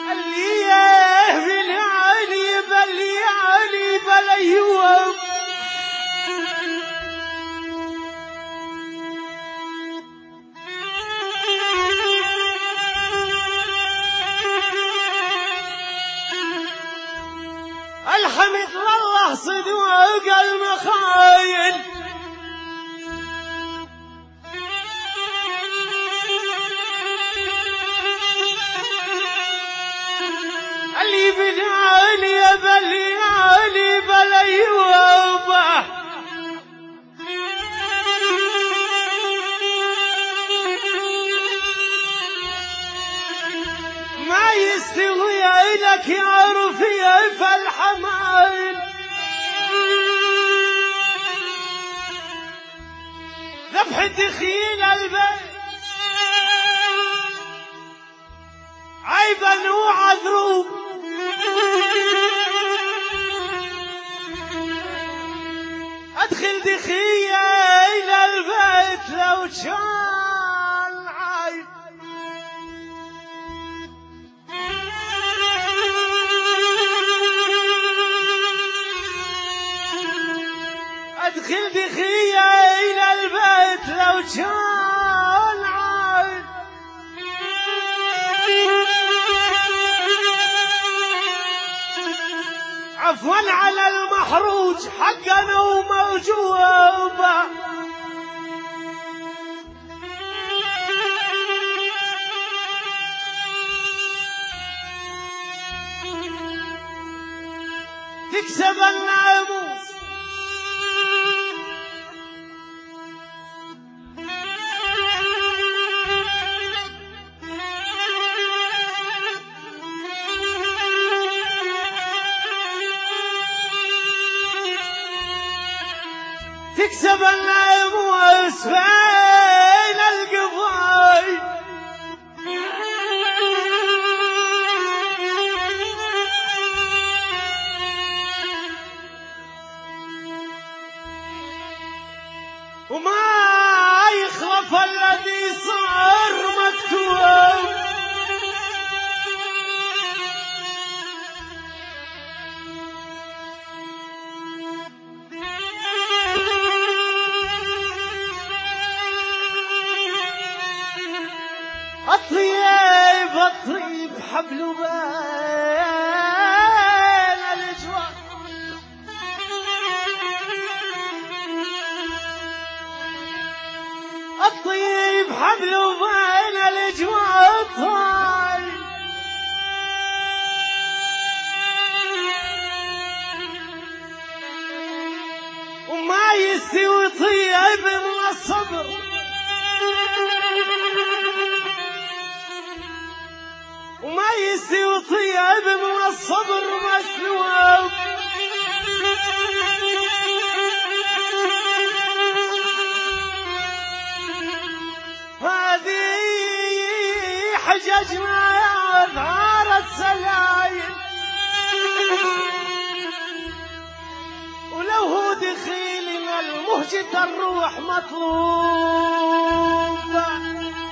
الحمد لله صدوق المخايل اللي بليالي بليالي بليوبه ما يستوي لك يا رفيع فالحمايل ذبح دخيل البيت عيبا وعذروب ادخل دخيل البيت لو كان عيب ادخل دخيل البيت لو كان عيب عفوا على المحروج حقا وموجوبا تكسب الناموس تكسب الناموس بين القبائل وما يخلف الذي صار مكتوب الطيب الطيب حبل بين الجوار الطيب حبل بين الجوار وما يستوي طيب من الصبر وما يستوي طيب من الصبر مسلوب هذه حججنا ظهرت سلايل ولو هو دخيل المهجة الروح مطلوب